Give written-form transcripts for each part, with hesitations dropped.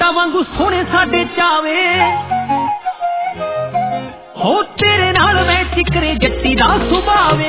सूटा वांगू सोने साडे चावे हो तेरे नाल मैं चिकरे जट्टी दा सुभावे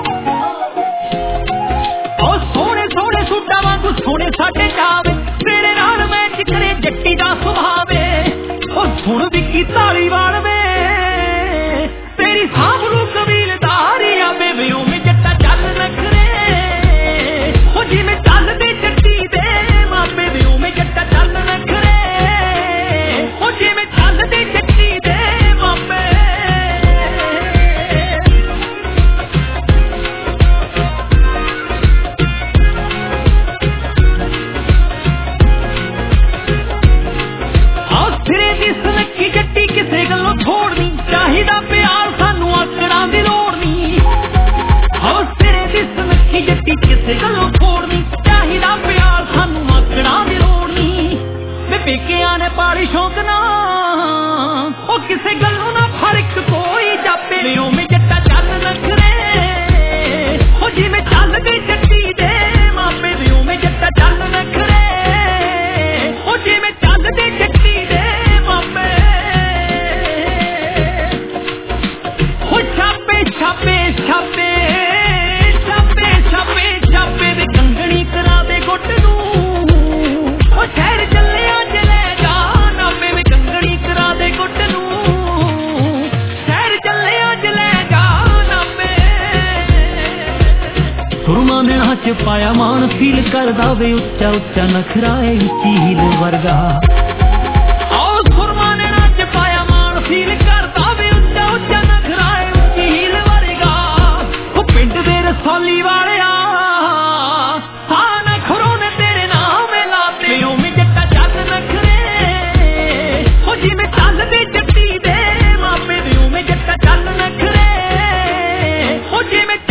ओ सोने सोने सूटा वांगू सोने साडे चावे तेरे नाल मैं चिकरे जट्टी दा सुभावे ओ सुन विकी धालीवाल वे तेरी सामरू कबीलदारी आ बेबे ओ में जट्टा चल नखरे ओ जिवें चलदे जट्टी दे मापे वे ओ में जट्टा चल नखरे ओ जिवें चलदे जट्टी दे मापे सिरे दी सनकी जट्टी किसे गल्लों छोड़नी चाहिदा प्यार सानू आकड़ां दी लोड़ नी हो सिरे दी सनकी जट्टी किसे गल्लों छोड़नी चाहिदा प्यार सानू आकड़ां दी लोड़ नी वे पेकियां ने पाली शौक ना ओ किसे गल्लों ना फर्क कोई जापे वे ओवें जट्टा चल नखरे ओ जिवें चलदे जट्टी दे मापे वे ओवें जट्टा चल नखरे ओ जिवें चलदे जट्टी दे छापे छापे छापे छापे छापे दे कंगनी करा दे गुट नू ओ शहर चले अज ले जा नापे वे कंगनी करा दे गुट नू शहर चले अज ले जा नापे सुरमा ने नाच पाया मान फील करदा वे उच्चा उच्चा नखरा है चील वर्गा ओ सुरमा ने नाच पाया मान फील करदा वे उच्चा उच्चा नखरा रसौली वालिया साना खरों ने तेरे नाम लाते ओवें जट्टा चल नखरे ओ जिवें चलदे जट्टी दे मापे वे ओवें जट्टा चल नखरे ओ जिवें